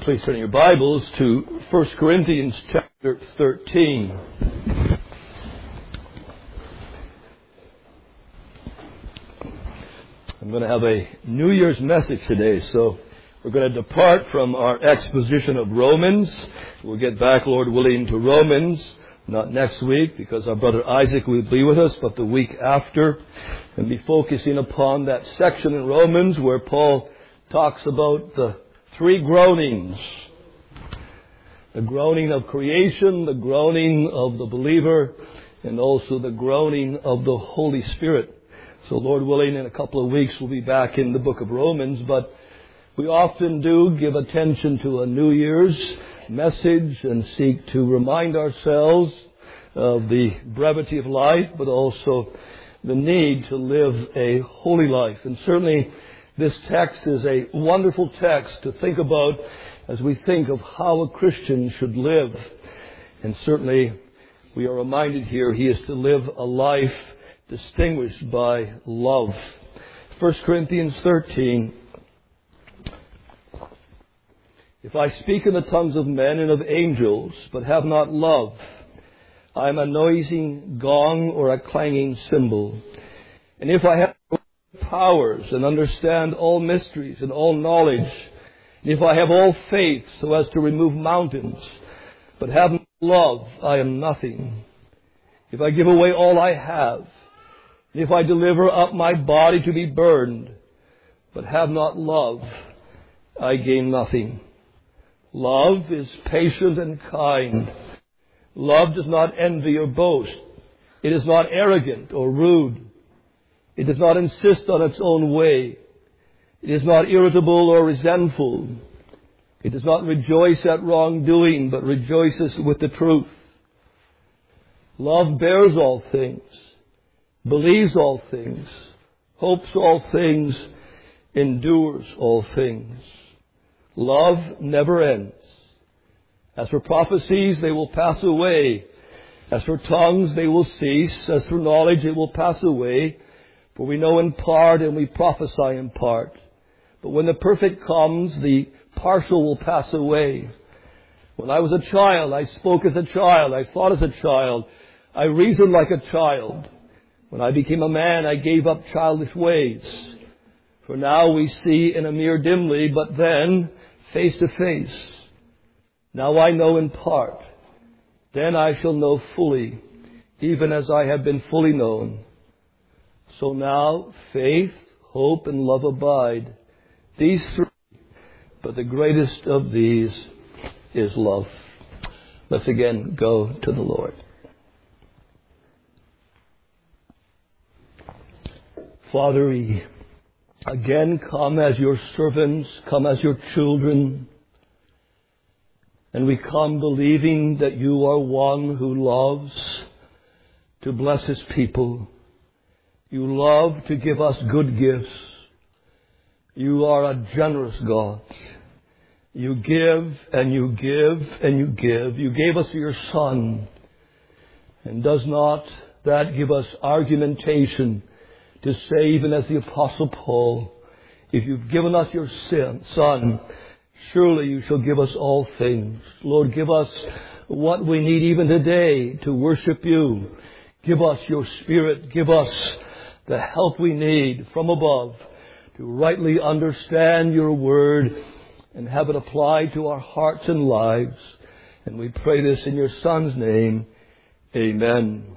Please turn your Bibles to 1 Corinthians chapter 13. I'm going to have a New Year's message today, so we're going to depart from our exposition of Romans. We'll get back, Lord willing, to Romans, not next week, because our brother Isaac will be with us, but the week after, and be focusing upon that section in Romans where Paul talks about the three groanings. The groaning of creation, the groaning of the believer, and also the groaning of the Holy Spirit. So Lord willing, in a couple of weeks we'll be back in the book of Romans, but we often do give attention to a New Year's message and seek to remind ourselves of the brevity of life, but also the need to live a holy life. And certainly this text is a wonderful text to think about as we think of how a Christian should live. And certainly we are reminded here he is to live a life distinguished by love. 1 Corinthians 13. If I speak in the tongues of men and of angels, but have not love, I am a noisy gong or a clanging cymbal. And if I have powers and understand all mysteries and all knowledge, and if I have all faith so as to remove mountains, but have not love, I am nothing. If I give away all I have, and if I deliver up my body to be burned, but have not love, I gain nothing. Love is patient and kind. Love does not envy or boast. It is not arrogant or rude. It does not insist on its own way. It is not irritable or resentful. It does not rejoice at wrongdoing, but rejoices with the truth. Love bears all things, believes all things, hopes all things, endures all things. Love never ends. As for prophecies, they will pass away. As for tongues, they will cease. As for knowledge, it will pass away. For we know in part and we prophesy in part. But when the perfect comes, the partial will pass away. When I was a child, I spoke as a child. I thought as a child. I reasoned like a child. When I became a man, I gave up childish ways. For now we see in a mirror dimly, but then face to face. Now I know in part. Then I shall know fully, even as I have been fully known. So now faith, hope, and love abide. These three, but the greatest of these is love. Let's again go to the Lord. Father, we again come as your servants, come as your children, and we come believing that you are one who loves to bless his people. You love to give us good gifts. You are a generous God. You give and you give and you give. You gave us your Son. And does not that give us argumentation to say, even as the Apostle Paul, if you've given us your Son, surely you shall give us all things. Lord, give us what we need even today to worship you. Give us your Spirit. Give us the help we need from above to rightly understand your word and have it applied to our hearts and lives. And we pray this in your Son's name. Amen.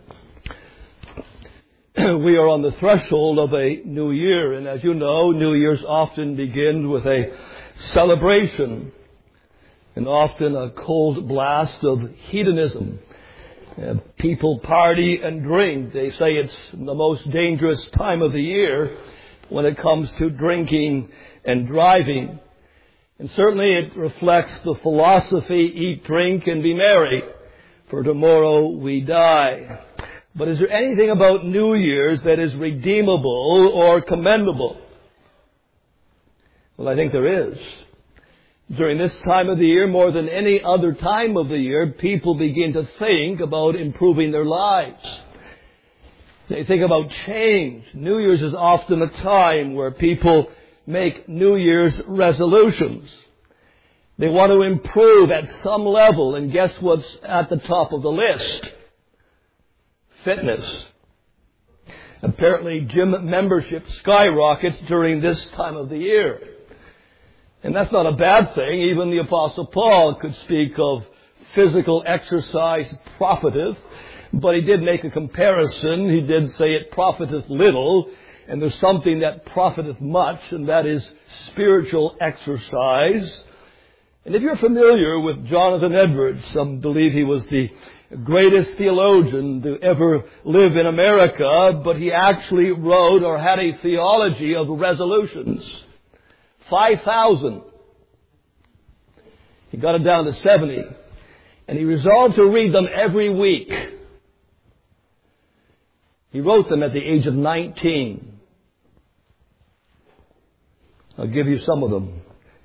We are on the threshold of a new year, and as you know, New Year's often begins with a celebration and often a cold blast of hedonism. People party and drink. They say it's the most dangerous time of the year when it comes to drinking and driving. And certainly it reflects the philosophy, eat, drink, and be merry, for tomorrow we die. But is there anything about New Year's that is redeemable or commendable? Well, I think there is. During this time of the year, more than any other time of the year, people begin to think about improving their lives. They think about change. New Year's is often a time where people make New Year's resolutions. They want to improve at some level, and guess what's at the top of the list? Fitness. Apparently, gym membership skyrockets during this time of the year. And that's not a bad thing. Even the Apostle Paul could speak of physical exercise profiteth, but he did make a comparison. He did say it profiteth little, and there's something that profiteth much, and that is spiritual exercise. And if you're familiar with Jonathan Edwards, some believe he was the greatest theologian to ever live in America, but he actually wrote or had a theology of resolutions. 5,000. He got it down to 70. And he resolved to read them every week. He wrote them at the age of 19. I'll give you some of them.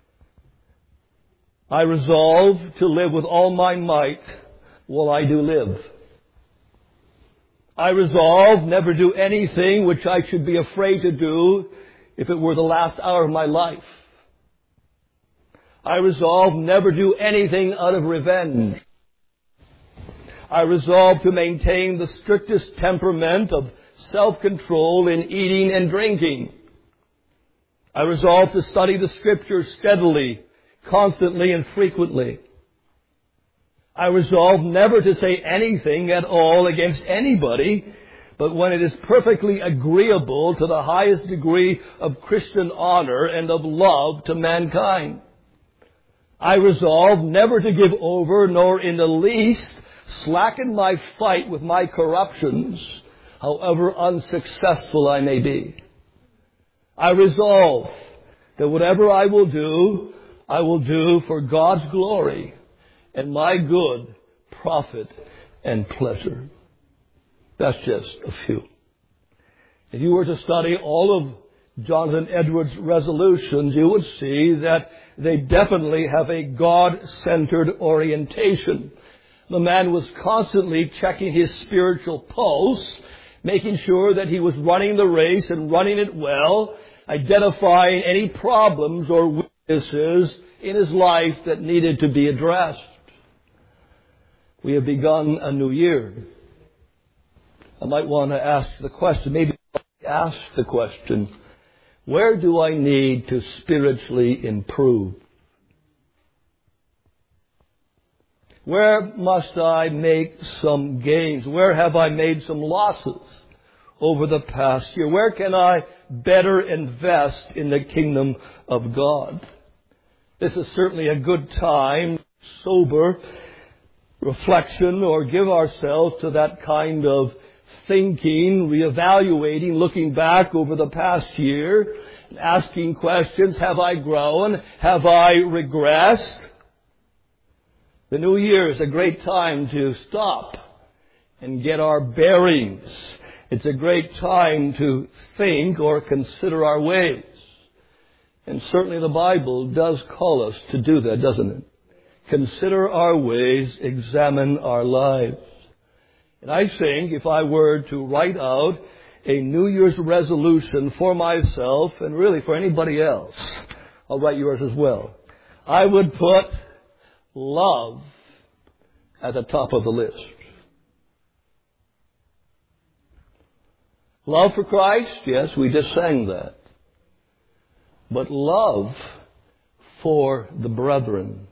I resolve to live with all my might while I do live. I resolve never do anything which I should be afraid to do if it were the last hour of my life. I resolve never do anything out of revenge. I resolve to maintain the strictest temperament of self-control in eating and drinking. I resolve to study the Scriptures steadily, constantly and frequently. I resolve never to say anything at all against anybody, but when it is perfectly agreeable to the highest degree of Christian honor and of love to mankind. I resolve never to give over, nor in the least slacken my fight with my corruptions, however unsuccessful I may be. I resolve that whatever I will do for God's glory and my good, profit, and pleasure. That's just a few. If you were to study all of Jonathan Edwards' resolutions, you would see that they definitely have a God-centered orientation. The man was constantly checking his spiritual pulse, making sure that he was running the race and running it well, identifying any problems or weaknesses in his life that needed to be addressed. We have begun a new year. I might want to ask the question, maybe ask the question, where do I need to spiritually improve? Where must I make some gains? Where have I made some losses over the past year? Where can I better invest in the kingdom of God? This is certainly a good time, sober reflection, or give ourselves to that kind of thinking, reevaluating, looking back over the past year, asking questions. Have I grown? Have I regressed? The new year is a great time to stop and get our bearings. It's a great time to think or consider our ways. And certainly the Bible does call us to do that, doesn't it? Consider our ways, examine our lives. And I think if I were to write out a New Year's resolution for myself, and really for anybody else, I'll write yours as well, I would put love at the top of the list. Love for Christ, yes, we just sang that. But love for the brethren.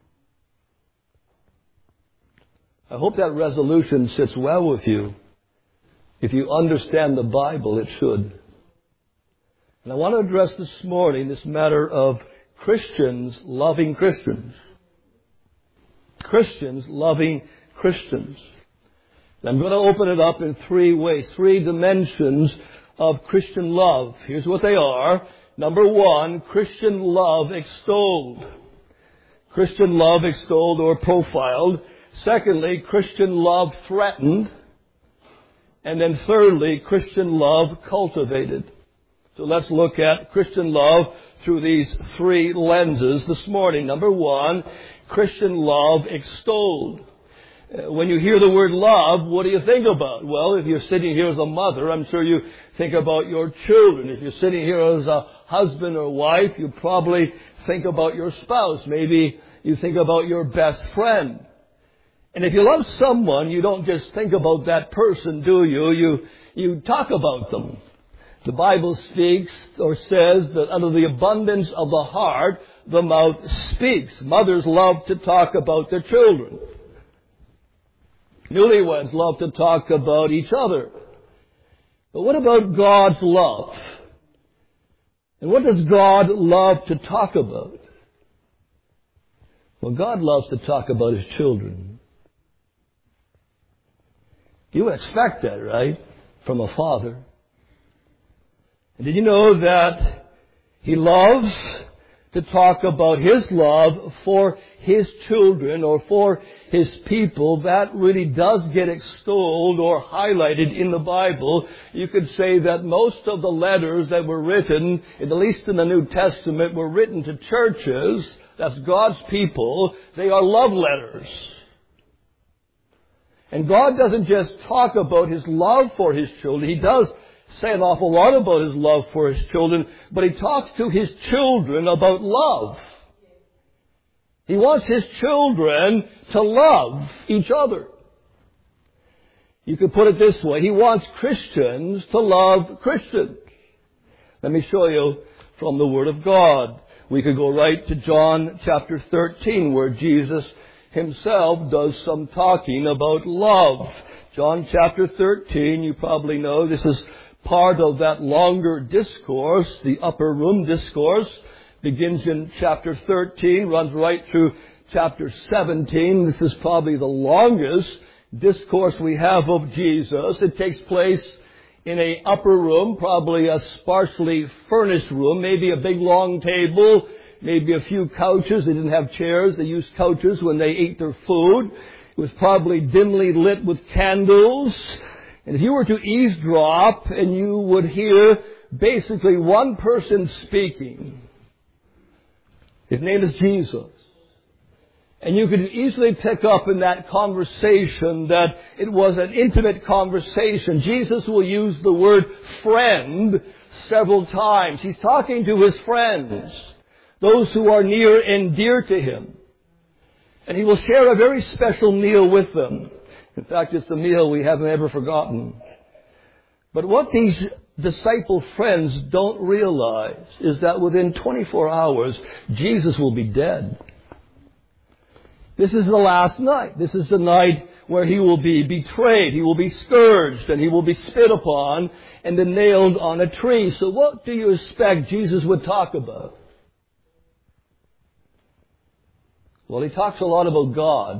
I hope that resolution sits well with you. If you understand the Bible, it should. And I want to address this morning this matter of Christians loving Christians. Christians loving Christians. And I'm going to open it up in three ways, three dimensions of Christian love. Here's what they are. Number one, Christian love extolled. Christian love extolled or profiled. Secondly, Christian love threatened. And then thirdly, Christian love cultivated. So let's look at Christian love through these three lenses this morning. Number one, Christian love extolled. When you hear the word love, what do you think about? Well, if you're sitting here as a mother, I'm sure you think about your children. If you're sitting here as a husband or wife, you probably think about your spouse. Maybe you think about your best friend. And if you love someone, you don't just think about that person, do you? You talk about them. The Bible speaks or says that out of the abundance of the heart, the mouth speaks. Mothers love to talk about their children. Newlyweds love to talk about each other. But what about God's love? And what does God love to talk about? Well, God loves to talk about His children. You would expect that, right? From a father. And did you know that He loves to talk about His love for His children or for His people? That really does get extolled or highlighted in the Bible. You could say that most of the letters that were written, at least in the New Testament, were written to churches. That's God's people. They are love letters. And God doesn't just talk about His love for His children. He does say an awful lot about His love for His children, but He talks to His children about love. He wants His children to love each other. You could put it this way. He wants Christians to love Christians. Let me show you from the Word of God. We could go right to John chapter 13, where Jesus Himself does some talking about love. John chapter 13, you probably know this is part of that longer discourse, the upper room discourse. Begins in chapter 13, runs right through chapter 17. This is probably the longest discourse we have of Jesus. It takes place in an upper room, probably a sparsely furnished room, maybe a big long table, maybe a few couches. They didn't have chairs. They used couches when they ate their food. It was probably dimly lit with candles. And if you were to eavesdrop and you would hear basically one person speaking, his name is Jesus. And you could easily pick up in that conversation that it was an intimate conversation. Jesus will use the word friend several times. He's talking to His friends, those who are near and dear to Him. And He will share a very special meal with them. In fact, it's a meal we haven't ever forgotten. But what these disciple friends don't realize is that within 24 hours, Jesus will be dead. This is the last night. This is the night where He will be betrayed. He will be scourged and He will be spit upon and then nailed on a tree. So what do you expect Jesus would talk about? Well, He talks a lot about God.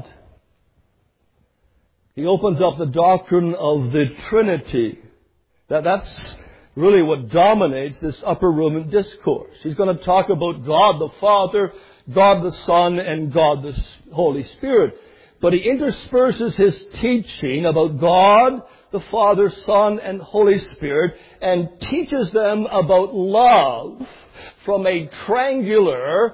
He opens up the doctrine of the Trinity. That's really what dominates this upper room discourse. He's going to talk about God the Father, God the Son, and God the Holy Spirit. But He intersperses His teaching about God, the Father, Son, and Holy Spirit, and teaches them about love from a triangular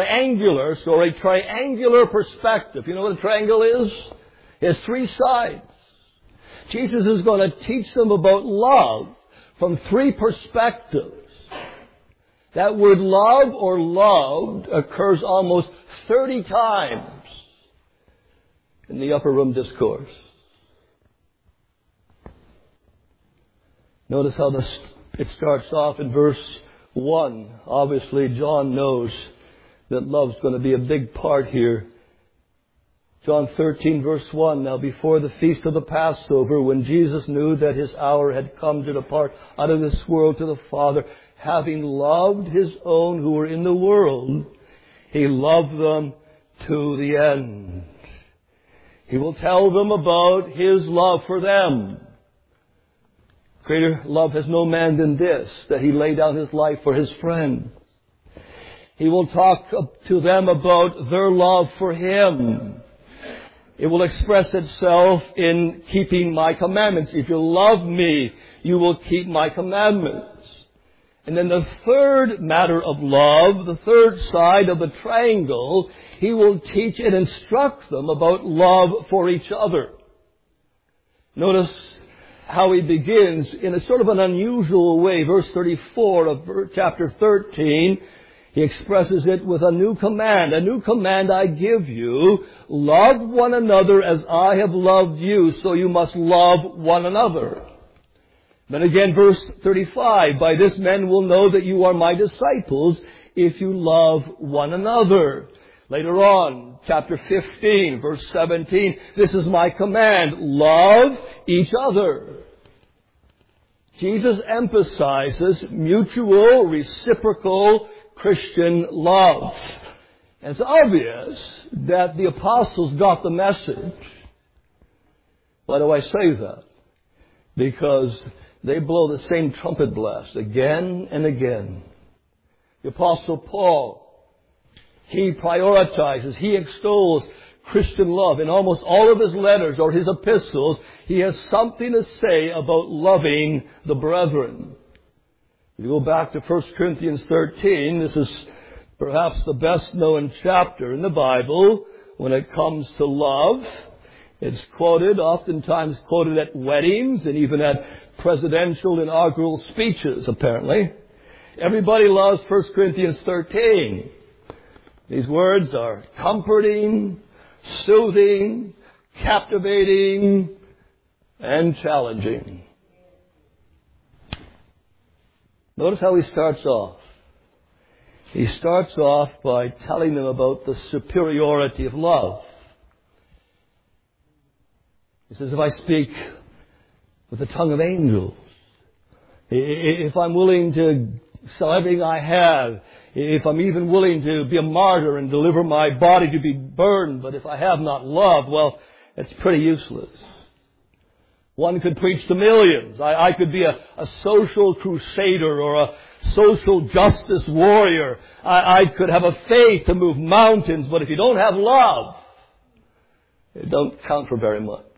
perspective. You know what a triangle is? It has three sides. Jesus is going to teach them about love from three perspectives. That word love or loved occurs almost 30 times in the upper room discourse. Notice how it starts off in verse 1. Obviously, John knows that love's going to be a big part here. John 13, verse 1, now before the feast of the Passover, when Jesus knew that His hour had come to depart out of this world to the Father, having loved His own who were in the world, He loved them to the end. He will tell them about His love for them. Greater love has no man than this, that He laid down His life for His friend. He will talk to them about their love for Him. It will express itself in keeping My commandments. If you love Me, you will keep My commandments. And then the third matter of love, the third side of the triangle, he will teach and instruct them about love for each other. Notice how he begins in a sort of an unusual way. Verse 34 of chapter 13, he expresses it with a new command. A new command I give you, love one another as I have loved you, so you must love one another. Then again, verse 35, by this men will know that you are my disciples if you love one another. Later on, chapter 15, verse 17, this is my command, love each other. Jesus emphasizes mutual, reciprocal Christian love. And it's obvious that the apostles got the message. Why do I say that? Because they blow the same trumpet blast again and again. The Apostle Paul, he prioritizes, he extols Christian love. In almost all of his letters or his epistles, he has something to say about loving the brethren. If you go back to 1 Corinthians 13, this is perhaps the best known chapter in the Bible when it comes to love. It's quoted, oftentimes quoted at weddings and even at presidential inaugural speeches, apparently. Everybody loves 1 Corinthians 13. These words are comforting, soothing, captivating, and challenging. Notice how he starts off. He starts off by telling them about the superiority of love. He says, if I speak with the tongue of angels, if I'm willing to sell everything I have, if I'm even willing to be a martyr and deliver my body to be burned, but if I have not love, well, it's pretty useless. One could preach to millions. I could be a social crusader or a social justice warrior. I could have a faith to move mountains, but if you don't have love, it don't count for very much.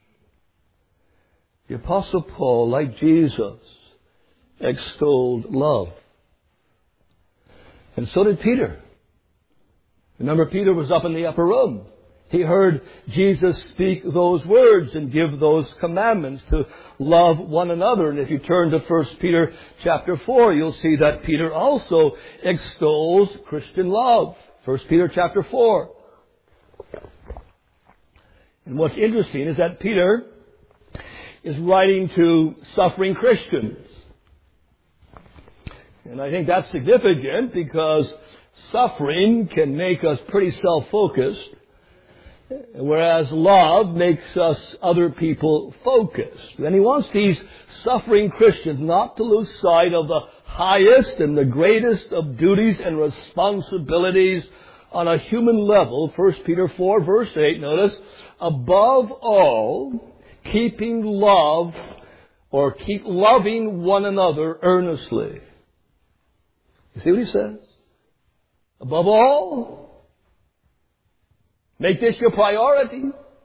The Apostle Paul, like Jesus, extolled love. And so did Peter. Remember, Peter was up in the upper room. He heard Jesus speak those words and give those commandments to love one another. And if you turn to 1 Peter chapter 4, you'll see that Peter also extols Christian love. 1 Peter chapter 4. And what's interesting is that Peter is writing to suffering Christians. And I think that's significant because suffering can make us pretty self-focused, whereas love makes us other people focused. And he wants these suffering Christians not to lose sight of the highest and the greatest of duties and responsibilities on a human level. 1 Peter 4 verse 8, notice, above all, keep loving one another earnestly. You see what he says? Above all, make this your priority.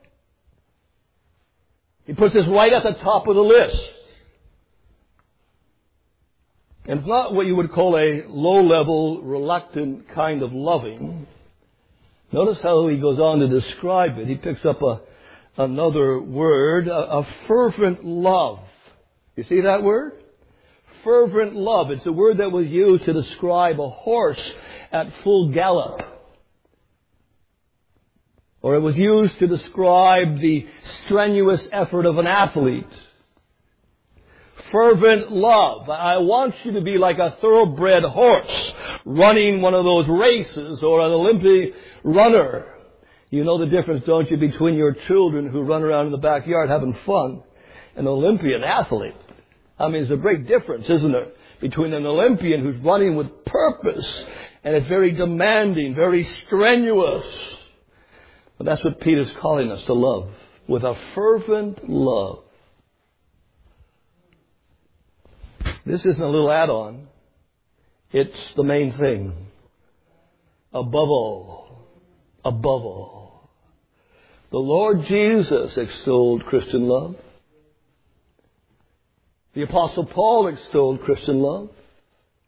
He puts this right at the top of the list. And it's not what you would call a low-level, reluctant kind of loving. Notice how he goes on to describe it. He picks up another word, a fervent love. You see that word? Fervent love. It's a word that was used to describe a horse at full gallop. Or it was used to describe the strenuous effort of an athlete. Fervent love. I want you to be like a thoroughbred horse running one of those races or an Olympic runner. You know the difference, don't you, between your children who run around in the backyard having fun and an Olympian athlete. I mean, there's a great difference, isn't there, between an Olympian who's running with purpose and it's very demanding, very strenuous. But that's what Peter's calling us to love, with a fervent love. This isn't a little add-on. It's the main thing. Above all, the Lord Jesus extolled Christian love. The Apostle Paul extolled Christian love.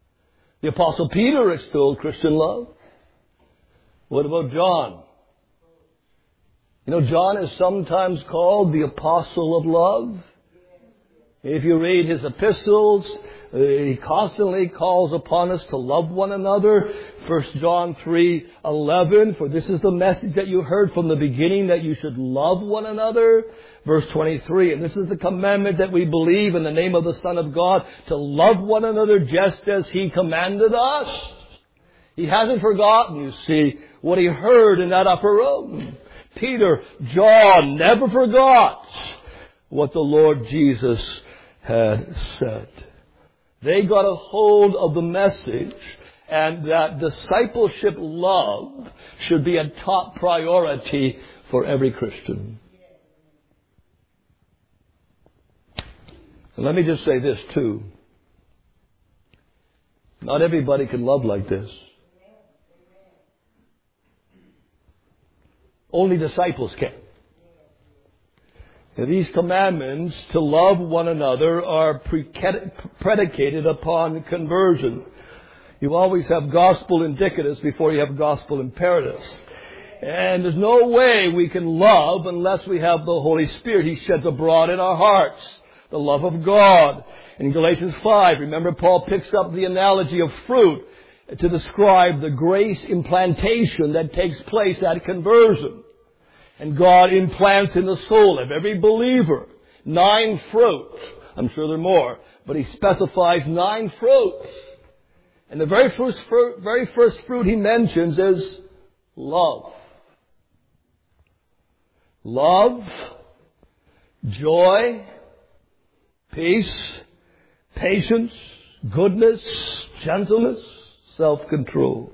The Apostle Peter extolled Christian love. What about John? You know, John is sometimes called the apostle of love. If you read his epistles, he constantly calls upon us to love one another. 1 John 3:11, for this is the message that you heard from the beginning, that you should love one another. Verse 23, and this is the commandment that we believe in the name of the Son of God, to love one another just as He commanded us. He hasn't forgotten, you see, what he heard in that upper room. Peter, John never forgot what the Lord Jesus had said. They got a hold of the message, and that discipleship love should be a top priority for every Christian. And let me just say this too. Not everybody can love like this. Only disciples can. And these commandments to love one another are predicated upon conversion. You always have gospel indicatives before you have gospel imperatives. And there's no way we can love unless we have the Holy Spirit. He sheds abroad in our hearts the love of God. In Galatians 5, remember Paul picks up the analogy of fruit to describe the grace implantation that takes place at conversion. And God implants in the soul of every believer 9 fruits. I'm sure there are more, but He specifies 9 fruits. And the very first fruit He mentions is love. Love, joy, peace, patience, goodness, gentleness, self-control.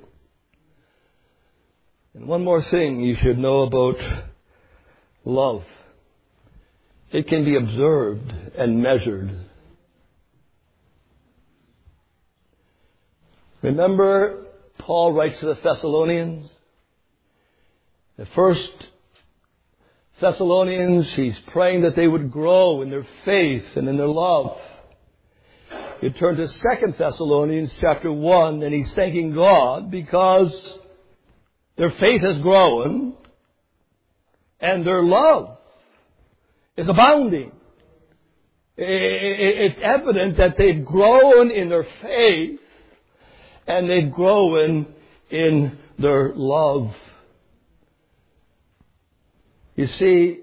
And one more thing you should know about love. It can be observed and measured. Remember, Paul writes to the Thessalonians. The first Thessalonians, he's praying that they would grow in their faith and in their love. You turn to 2 Thessalonians chapter 1, and he's thanking God because their faith has grown and their love is abounding. It's evident that they've grown in their faith and they've grown in their love. You see,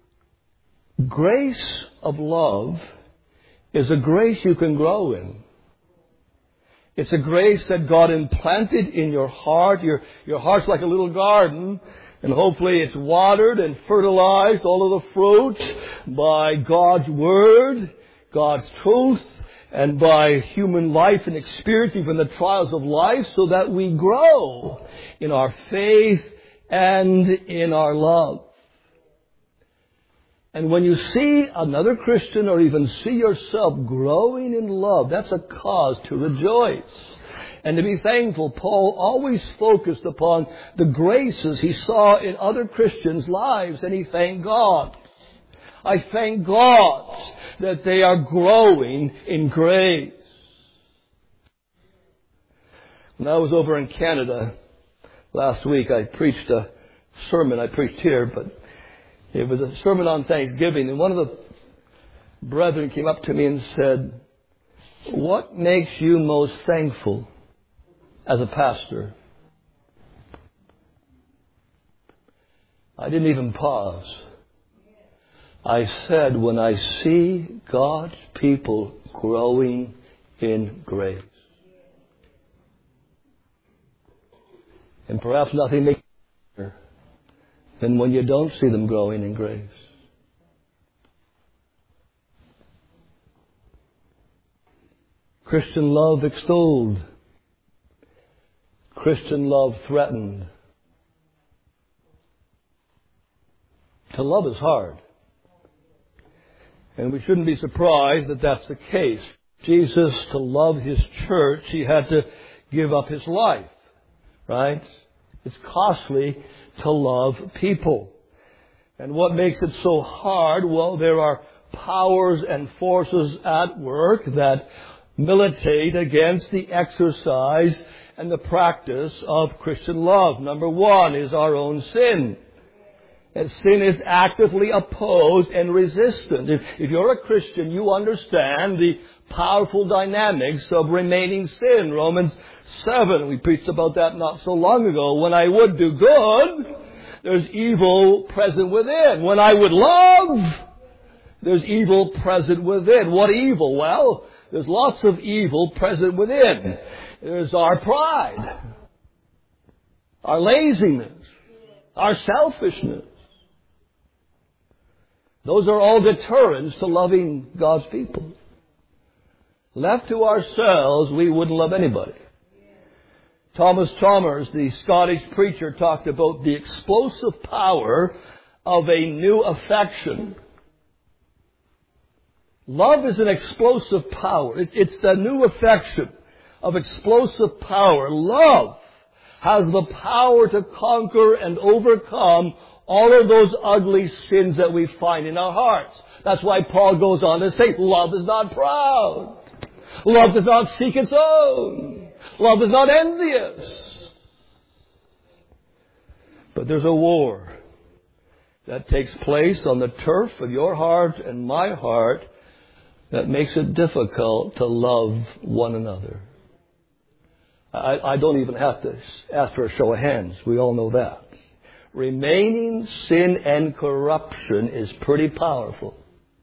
grace of love is a grace you can grow in. It's a grace that God implanted in your heart. Your heart's like a little garden, and hopefully it's watered and fertilized, all of the fruit, by God's Word, God's truth, and by human life and experience, even the trials of life, so that we grow in our faith and in our love. And when you see another Christian or even see yourself growing in love, that's a cause to rejoice and to be thankful. Paul always focused upon the graces he saw in other Christians' lives, and he thanked God. I thank God that they are growing in grace. When I was over in Canada last week, I preached a sermon. I preached here, but it was a sermon on Thanksgiving, and one of the brethren came up to me and said, "What makes you most thankful as a pastor?" I didn't even pause. I said, when I see God's people growing in grace. And perhaps nothing makes you better than when you don't see them growing in grace. Christian love extolled. Christian love threatened. To love is hard. And we shouldn't be surprised that that's the case. Jesus, to love His church, He had to give up His life. Right? It's costly to love people. And what makes it so hard? Well, there are powers and forces at work that militate against the exercise and the practice of Christian love. Number one is our own sin. And sin is actively opposed and resistant. If you're a Christian, you understand the powerful dynamics of remaining sin. Romans 7, we preached about that not so long ago. When I would do good, there's evil present within. When I would love, there's evil present within. What evil? Well, there's lots of evil present within. There's our pride, our laziness, our selfishness. Those are all deterrents to loving God's people. Left to ourselves, we wouldn't love anybody. Thomas Chalmers, the Scottish preacher, talked about the explosive power of a new affection. Love is an explosive power. It's the new affection of explosive power. Love has the power to conquer and overcome all of those ugly sins that we find in our hearts. That's why Paul goes on to say, love is not proud. Love does not seek its own. Love is not envious. But there's a war that takes place on the turf of your heart and my heart that makes it difficult to love one another. I don't even have to ask for a show of hands. We all know that. Remaining sin and corruption is pretty powerful.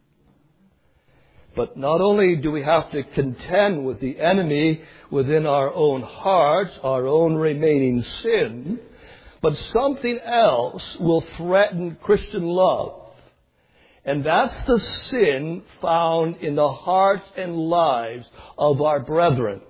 But not only do we have to contend with the enemy within our own hearts, our own remaining sin, but something else will threaten Christian love. And that's the sin found in the hearts and lives of our brethren.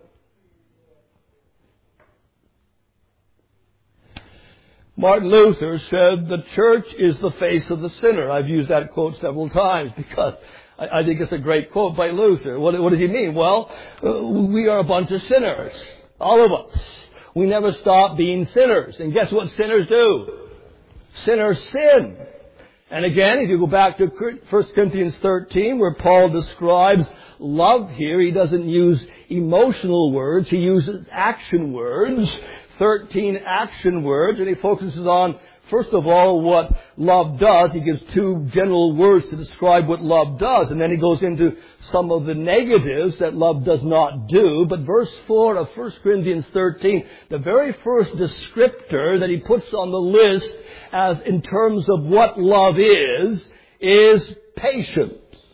Martin Luther said, the church is the face of the sinner. I've used that quote several times because I think it's a great quote by Luther. What does he mean? Well, we are a bunch of sinners. All of us. We never stop being sinners. And guess what sinners do? Sinners sin. And again, if you go back to 1 Corinthians 13, where Paul describes love here, he doesn't use emotional words. He uses action words. 13 action words, and he focuses on, first of all, what love does. He gives two general words to describe what love does, and then he goes into some of the negatives that love does not do. But verse 4 of 1 Corinthians 13, the very first descriptor that he puts on the list as in terms of what love is patience.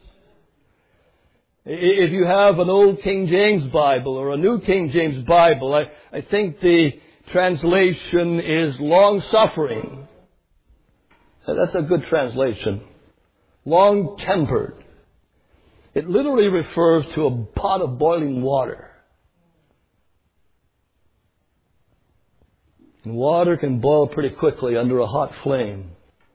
If you have an old King James Bible or a new King James Bible, I think the translation is long-suffering. That's a good translation. Long-tempered. It literally refers to a pot of boiling water. And water can boil pretty quickly under a hot flame.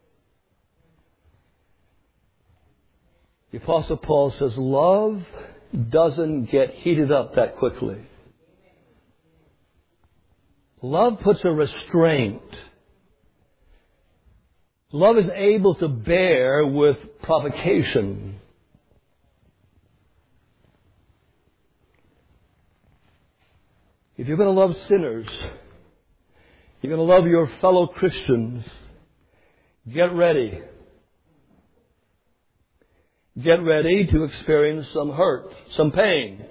The Apostle Paul says, love doesn't get heated up that quickly. Love puts a restraint. Love is able to bear with provocation. If you're going to love sinners, you're going to love your fellow Christians, get ready. Get ready to experience some hurt, some pain.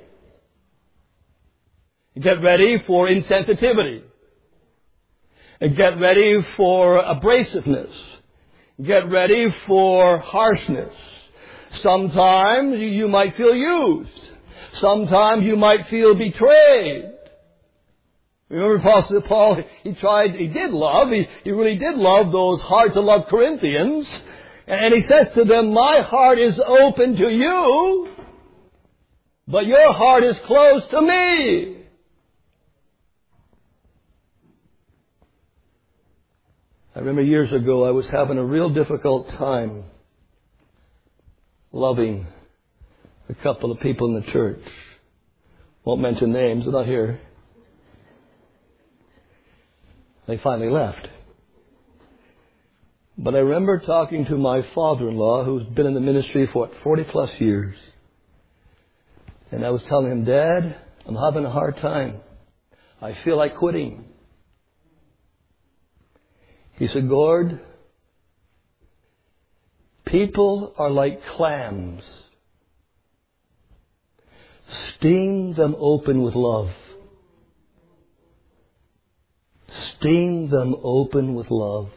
Get ready for insensitivity. Get ready for abrasiveness. Get ready for harshness. Sometimes you might feel used. Sometimes you might feel betrayed. Remember Apostle Paul, he really did love those hard-to-love Corinthians. And he says to them, my heart is open to you, but your heart is closed to me. I remember years ago I was having a real difficult time loving a couple of people in the church. Won't mention names, they're not here. They finally left. But I remember talking to my father-in-law, who's been in the ministry for 40 plus years. And I was telling him, Dad, I'm having a hard time. I feel like quitting. He said, Gord, people are like clams. Steam them open with love. Steam them open with love.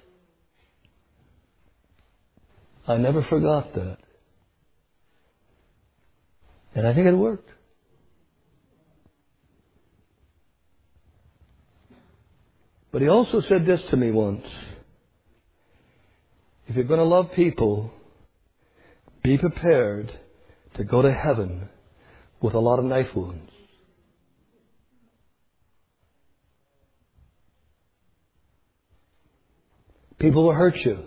I never forgot that. And I think it worked. But he also said this to me once. If you're going to love people, be prepared to go to heaven with a lot of knife wounds. People will hurt you.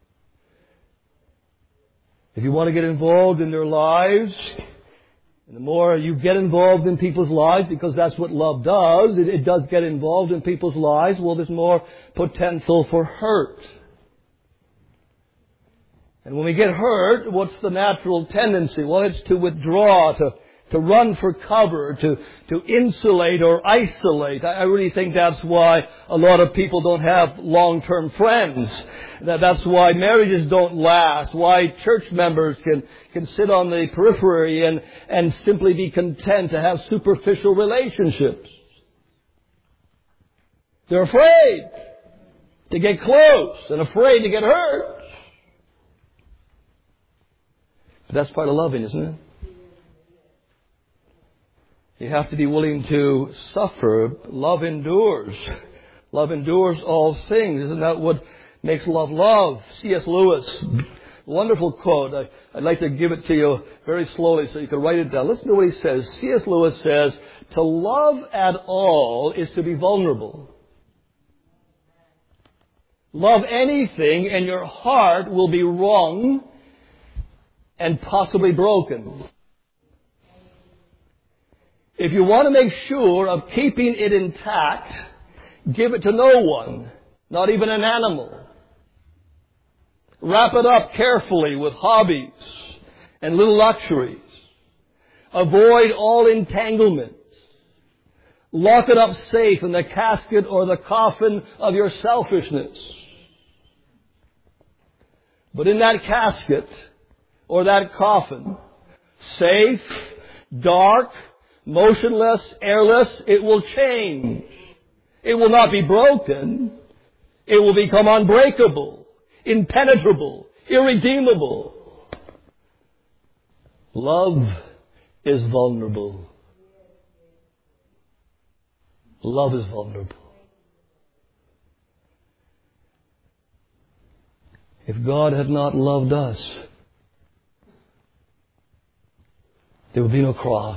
If you want to get involved in their lives, and the more you get involved in people's lives, because that's what love does, it does get involved in people's lives, well, there's more potential for hurt. And when we get hurt, what's the natural tendency? Well, it's to withdraw, to run for cover, to insulate or isolate. I really think that's why a lot of people don't have long-term friends. That's why marriages don't last, why church members can sit on the periphery and simply be content to have superficial relationships. They're afraid to get close and afraid to get hurt. But that's part of loving, isn't it? You have to be willing to suffer. Love endures. Love endures all things. Isn't that what makes love love? C.S. Lewis, wonderful quote. I'd like to give it to you very slowly so you can write it down. Listen to what he says. C.S. Lewis says, to love at all is to be vulnerable. Love anything and your heart will be wrung and possibly broken. If you want to make sure of keeping it intact, give it to no one, not even an animal. Wrap it up carefully with hobbies and little luxuries. Avoid all entanglements. Lock it up safe in the casket or the coffin of your selfishness. But in that casket or that coffin, safe, dark, motionless, airless, it will change. It will not be broken. It will become unbreakable, impenetrable, irredeemable. Love is vulnerable. Love is vulnerable. If God had not loved us, there would be no cross.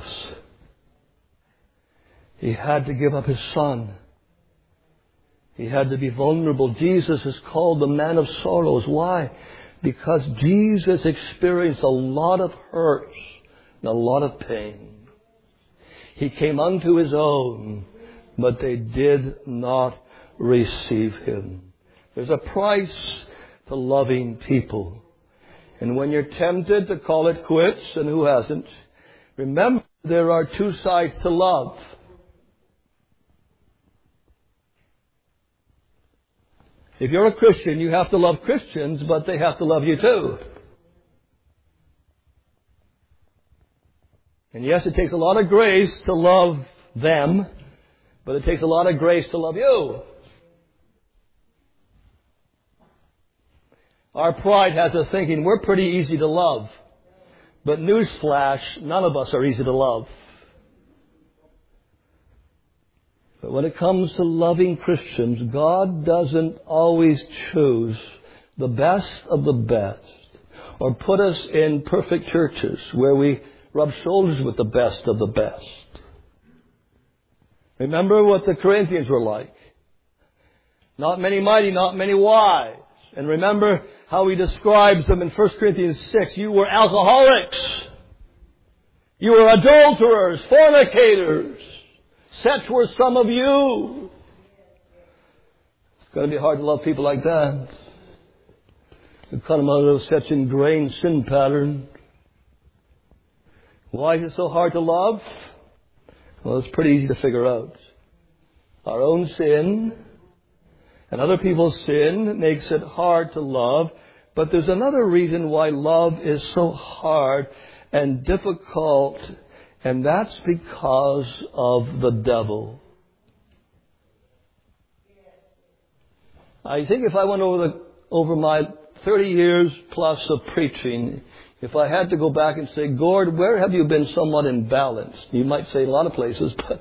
He had to give up His Son. He had to be vulnerable. Jesus is called the man of sorrows. Why? Because Jesus experienced a lot of hurt and a lot of pain. He came unto His own, but they did not receive Him. There's a price to loving people. And when you're tempted to call it quits, and who hasn't, remember there are two sides to love. If you're a Christian, you have to love Christians, but they have to love you too. And yes, it takes a lot of grace to love them, but it takes a lot of grace to love you. Our pride has us thinking we're pretty easy to love. But newsflash, none of us are easy to love. But when it comes to loving Christians, God doesn't always choose the best of the best or put us in perfect churches where we rub shoulders with the best of the best. Remember what the Corinthians were like. Not many mighty, not many wise. And remember how he describes them in 1 Corinthians 6. You were alcoholics. You were adulterers, fornicators. Such were some of you. It's going to be hard to love people like that. You come out of such ingrained sin pattern. Why is it so hard to love? Well, it's pretty easy to figure out. Our own sin and other people's sin makes it hard to love. But there's another reason why love is so hard and difficult, and that's because of the devil. I think if I went over my 30 years plus of preaching, if I had to go back and say, Gord, where have you been somewhat imbalanced? You might say a lot of places, but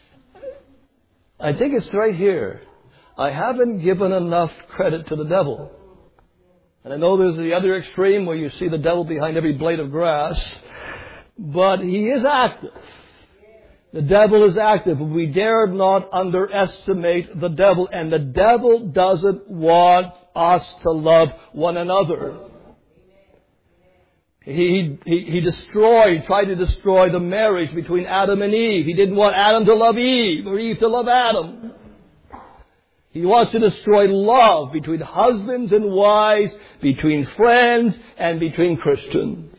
I think it's right here. I haven't given enough credit to the devil. And I know there's the other extreme where you see the devil behind every blade of grass, but he is active. The devil is active. We dare not underestimate the devil, and the devil doesn't want us to love one another. He tried to destroy the marriage between Adam and Eve. He didn't want Adam to love Eve or Eve to love Adam. He wants to destroy love between husbands and wives, between friends and between Christians.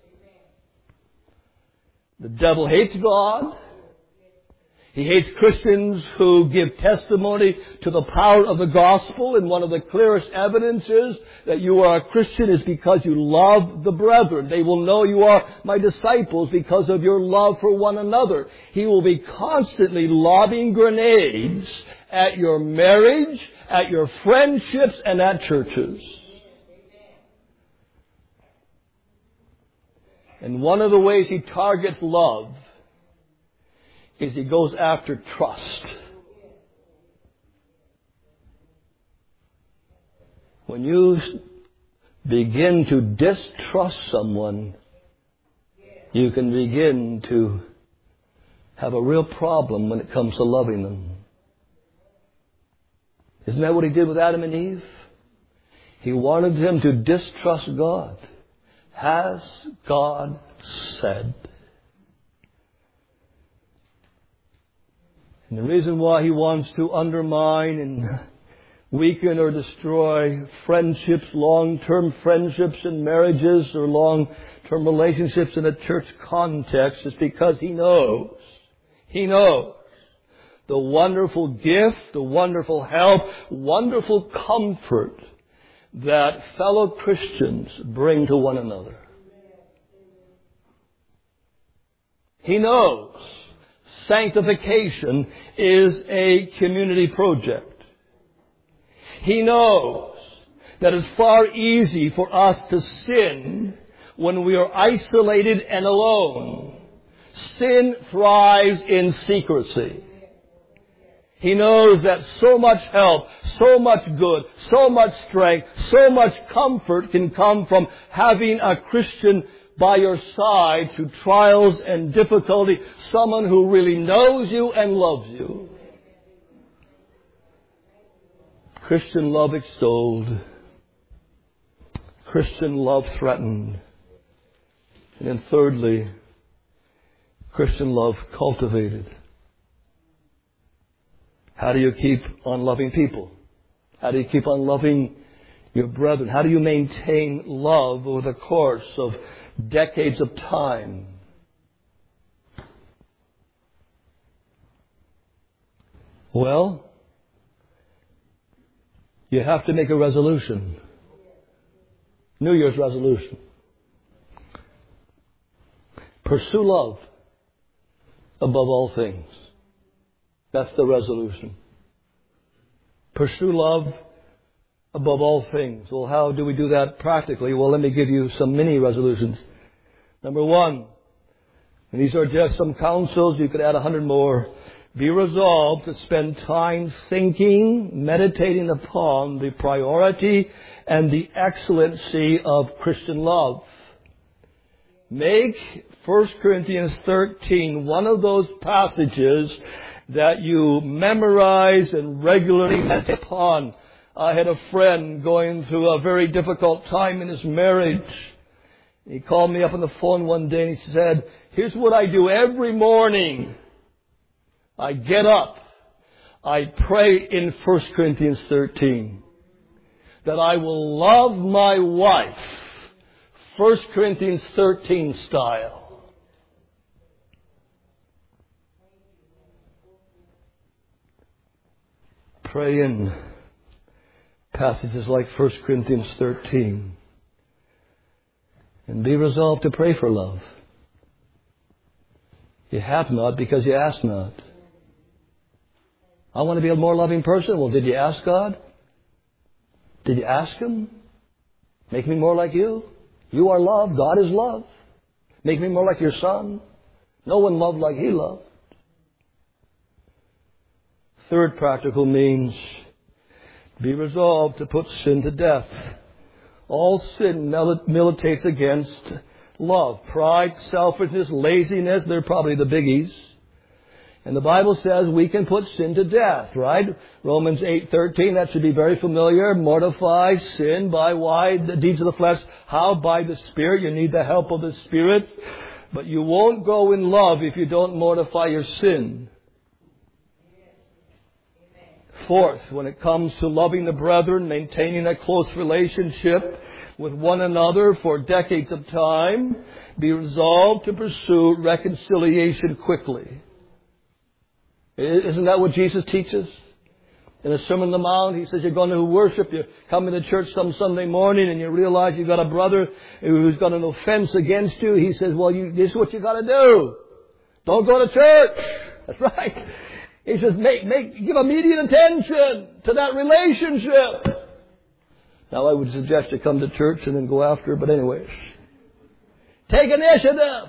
The devil hates God. He hates Christians who give testimony to the power of the gospel, and one of the clearest evidences that you are a Christian is because you love the brethren. They will know you are my disciples because of your love for one another. He will be constantly lobbing grenades at your marriage, at your friendships, and at churches. And one of the ways he targets love is he goes after trust. When you begin to distrust someone, you can begin to have a real problem when it comes to loving them. Isn't that what he did with Adam and Eve? He wanted them to distrust God. Has God said? And the reason why he wants to undermine and weaken or destroy friendships, long-term friendships and marriages or long-term relationships in a church context is because he knows the wonderful gift, the wonderful help, wonderful comfort that fellow Christians bring to one another. He knows sanctification is a community project. He knows that it's far easy for us to sin when we are isolated and alone. Sin thrives in secrecy. He knows that so much help, so much good, so much strength, so much comfort can come from having a Christian by your side through trials and difficulty, someone who really knows you and loves you. Christian love extolled. Christian love threatened. And then thirdly, Christian love cultivated. How do you keep on loving people? How do you keep on loving your brethren? How do you maintain love over the course of decades of time? Well, you have to make a resolution. New Year's resolution. Pursue love above all things. That's the resolution. Pursue love above all things. Well, how do we do that practically? Well, let me give you some mini resolutions. Number one, and these are just some counsels, you could add 100 more. Be resolved to spend time thinking, meditating upon the priority and the excellency of Christian love. Make 1 Corinthians 13 one of those passages that you memorize and regularly meditate upon. I had a friend going through a very difficult time in his marriage. He called me up on the phone one day and he said, here's what I do every morning. I get up. I pray in 1 Corinthians 13 that I will love my wife 1 Corinthians 13 style. Pray in passages like 1 Corinthians 13. And be resolved to pray for love. You have not because you ask not. I want to be a more loving person. Well, did you ask God? Did you ask Him? Make me more like you. You are love. God is love. Make me more like your Son. No one loved like He loved. Third practical means, be resolved to put sin to death. All sin militates against love. Pride, selfishness, laziness, they're probably the biggies. And the Bible says we can put sin to death, right? Romans 8:13, that should be very familiar. Mortify sin by why? The deeds of the flesh. How? By the Spirit. You need the help of the Spirit. But you won't grow in love if you don't mortify your sin. Fourth, when it comes to loving the brethren, maintaining a close relationship with one another for decades of time, be resolved to pursue reconciliation quickly. Isn't that what Jesus teaches? In the Sermon on the Mount, He says you're going to worship. You come into church some Sunday morning and you realize you've got a brother who's got an offense against you. He says, well, this is what you got to do. Don't go to church. That's right. He says, give immediate attention to that relationship. Now, I would suggest you come to church and then go after it, but anyways. Take initiative.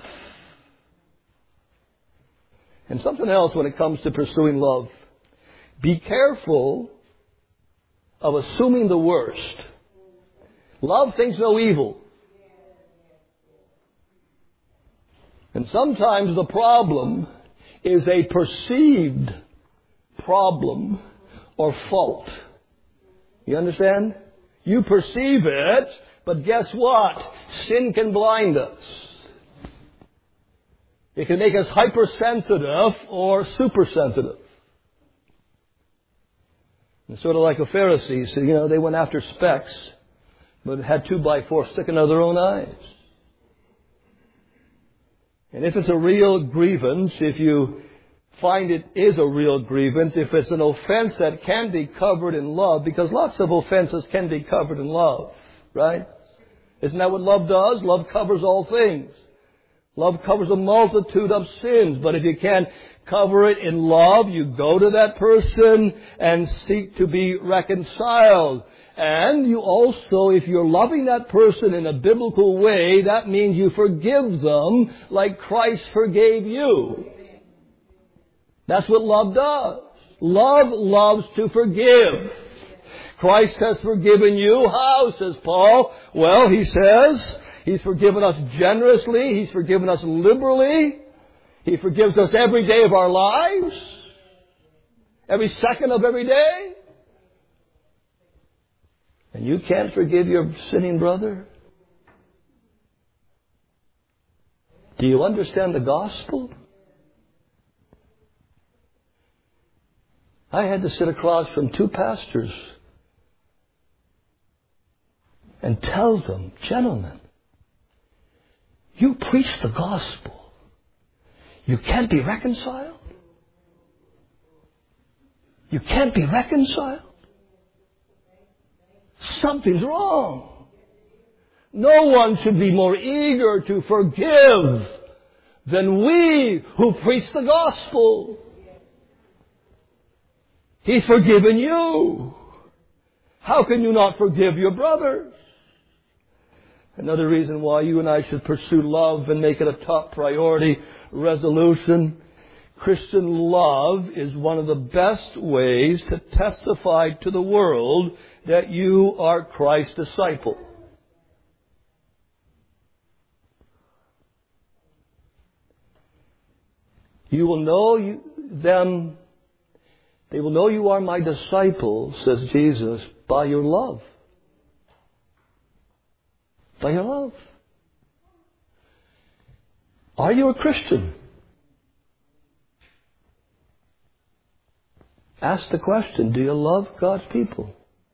And something else when it comes to pursuing love. Be careful of assuming the worst. Love thinks no evil. And sometimes the problem is a perceived problem or fault. You understand? You perceive it, but guess what? Sin can blind us. It can make us hypersensitive or supersensitive. And sort of like the Pharisees, they went after specks, but had 2x4 sticking out of their own eyes. And if it's a real grievance, if you find it is a real grievance, if it's an offense that can be covered in love, because lots of offenses can be covered in love, right? Isn't that what love does? Love covers all things. Love covers a multitude of sins. But if you can't cover it in love, you go to that person and seek to be reconciled. And you also, if you're loving that person in a biblical way, that means you forgive them like Christ forgave you. That's what love does. Love loves to forgive. Christ has forgiven you. How, says Paul? Well, he says He's forgiven us generously. He's forgiven us liberally. He forgives us every day of our lives. Every second of every day. And you can't forgive your sinning brother? Do you understand the gospel? I had to sit across from two pastors and tell them, gentlemen, you preach the gospel. You can't be reconciled. You can't be reconciled. Something's wrong. No one should be more eager to forgive than we who preach the gospel. He's forgiven you. How can you not forgive your brothers? Another reason why you and I should pursue love and make it a top priority resolution. Christian love is one of the best ways to testify to the world that you are Christ's disciple. You will know them. They will know you are my disciples, says Jesus, by your love. By your love. Are you a Christian? Ask the question, do you love God's people?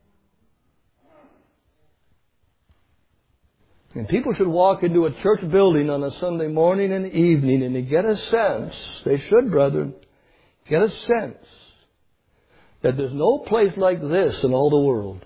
And people should walk into a church building on a Sunday morning and evening and they get a sense, they should, brethren, get a sense that there's no place like this in all the world.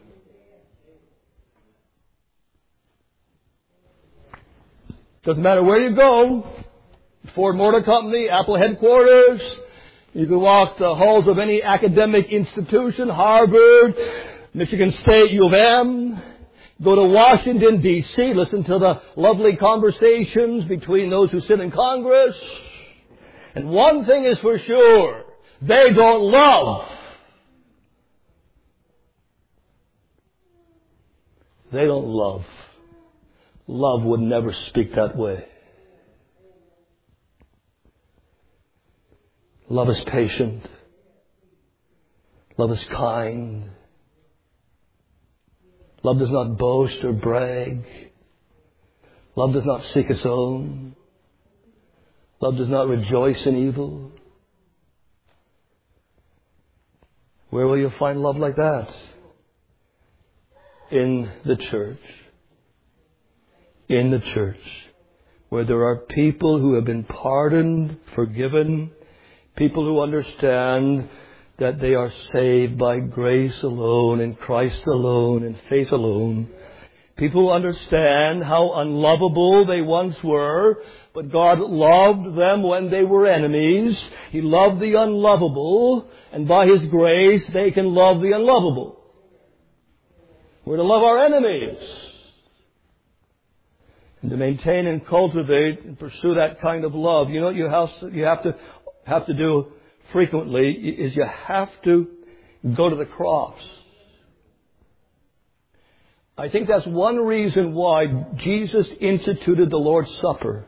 Doesn't matter where you go, Ford Motor Company, Apple headquarters, you can walk the halls of any academic institution, Harvard, Michigan State, U of M, go to Washington, D.C., listen to the lovely conversations between those who sit in Congress. And one thing is for sure, they don't love. They don't love. Love would never speak that way. Love is patient. Love is kind. Love does not boast or brag. Love does not seek its own. Love does not rejoice in evil. Where will you find love like that? In the church. In the church. Where there are people who have been pardoned, forgiven, people who understand that they are saved by grace alone, in Christ alone, in faith alone. People who understand how unlovable they once were, but God loved them when they were enemies. He loved the unlovable, and by His grace they can love the unlovable. We're to love our enemies. And to maintain and cultivate and pursue that kind of love, you know what you have to do frequently is you have to go to the cross. I think that's one reason why Jesus instituted the Lord's Supper.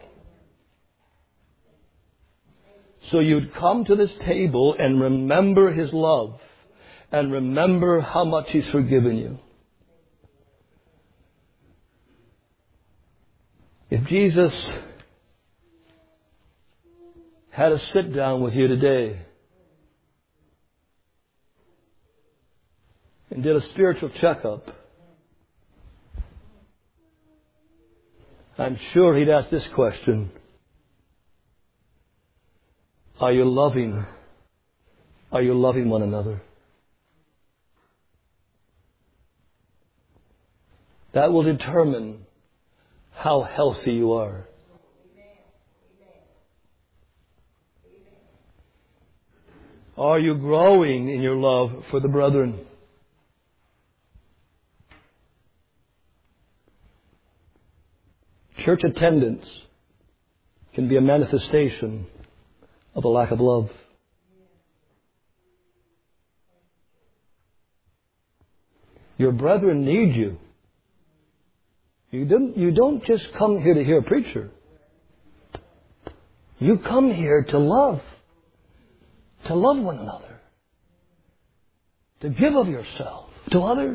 So you'd come to this table and remember His love and remember how much He's forgiven you. If Jesus had a sit down with you today and did a spiritual checkup, I'm sure He'd ask this question: Are you loving one another? That will determine how healthy you are. Are you growing in your love for the brethren? Church attendance can be a manifestation of a lack of love. Your brethren need you. You don't just come here to hear a preacher. You come here to love. To love one another. To give of yourself to others.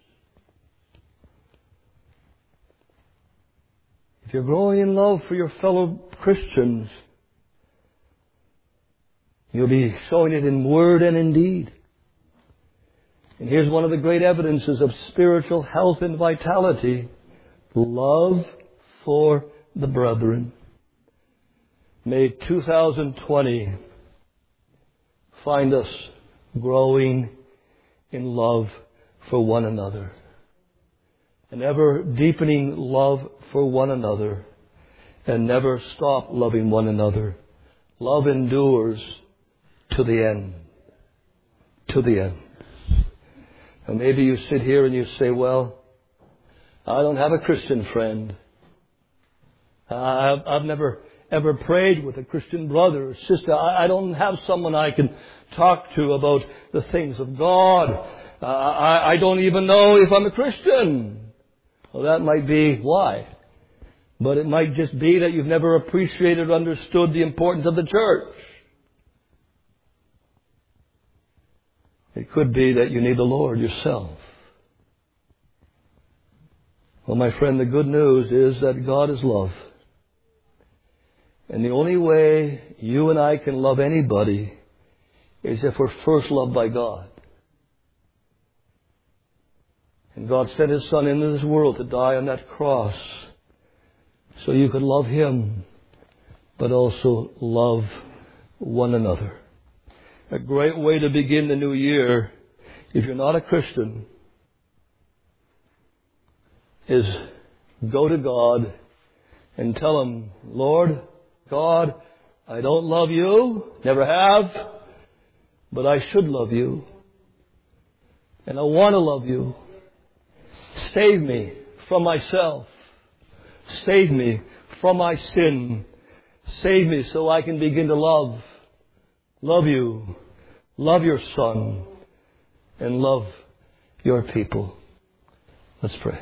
If you're growing in love for your fellow Christians, you'll be showing it in word and in deed. And here's one of the great evidences of spiritual health and vitality: love for the brethren. May 2020 find us growing in love for one another. An ever deepening love for one another. And never stop loving one another. Love endures to the end. To the end. And maybe you sit here and you say, well, I don't have a Christian friend. I've never ever prayed with a Christian brother or sister. I don't have someone I can talk to about the things of God. I don't even know if I'm a Christian. Well, that might be why. But it might just be that you've never appreciated or understood the importance of the church. It could be that you need the Lord yourself. Well, my friend, the good news is that God is love. And the only way you and I can love anybody is if we're first loved by God. And God sent His Son into this world to die on that cross so you could love Him, but also love one another. A great way to begin the new year, if you're not a Christian, is go to God and tell Him, Lord, God, I don't love You, never have, but I should love You. And I want to love You. Save me from myself. Save me from my sin. Save me so I can begin to love You, love Your Son, and love Your people. Let's pray.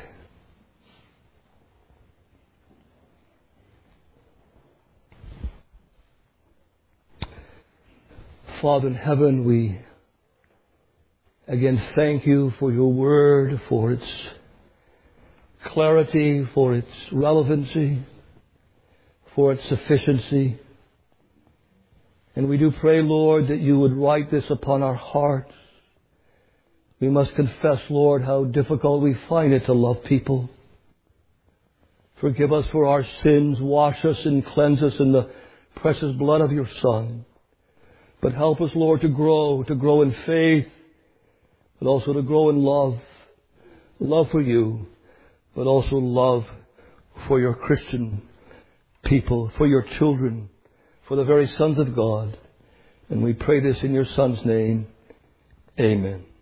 Father in heaven, we again thank You for Your Word, for its clarity, for its relevancy, for its sufficiency. And we do pray, Lord, that You would write this upon our hearts. We must confess, Lord, how difficult we find it to love people. Forgive us for our sins, wash us and cleanse us in the precious blood of Your Son. But help us, Lord, to grow in faith, but also to grow in love. Love for You, but also love for Your Christian people, for Your children, for the very sons of God. And we pray this in Your Son's name. Amen.